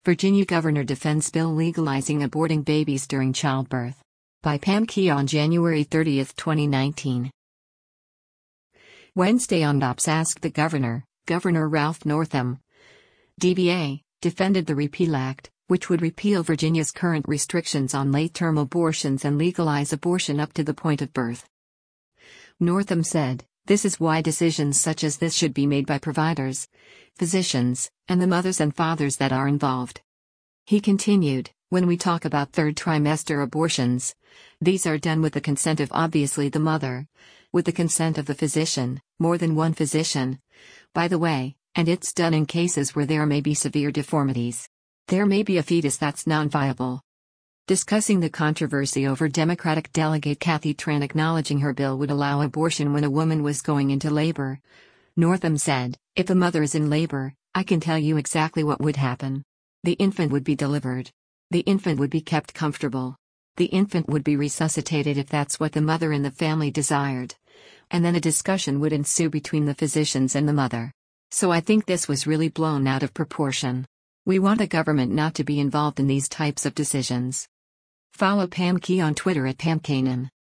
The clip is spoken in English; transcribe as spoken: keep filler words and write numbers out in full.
Virginia governor defends bill legalizing aborting babies during childbirth. By Pam Key on January thirtieth, twenty nineteen. Wednesday on Dobbs asked the governor, Governor Ralph Northam, D B A, defended the Repeal Act, which would repeal Virginia's current restrictions on late-term abortions and legalize abortion up to the point of birth. Northam said, "This is why decisions such as this should be made by providers, physicians, and the mothers and fathers that are involved." He continued, "When we talk about third trimester abortions, these are done with the consent of obviously the mother, with the consent of the physician, more than one physician, by the way, and it's done in cases where there may be severe deformities. There may be a fetus that's non-viable." Discussing the controversy over Democratic delegate Kathy Tran acknowledging her bill would allow abortion when a woman was going into labor, Northam said, "If a mother is in labor, I can tell you exactly what would happen. The infant would be delivered. The infant would be kept comfortable. The infant would be resuscitated if that's what the mother and the family desired. And then a discussion would ensue between the physicians and the mother. So I think this was really blown out of proportion. We want the government not to be involved in these types of decisions." Follow Pam Key on Twitter at Pam Kanan.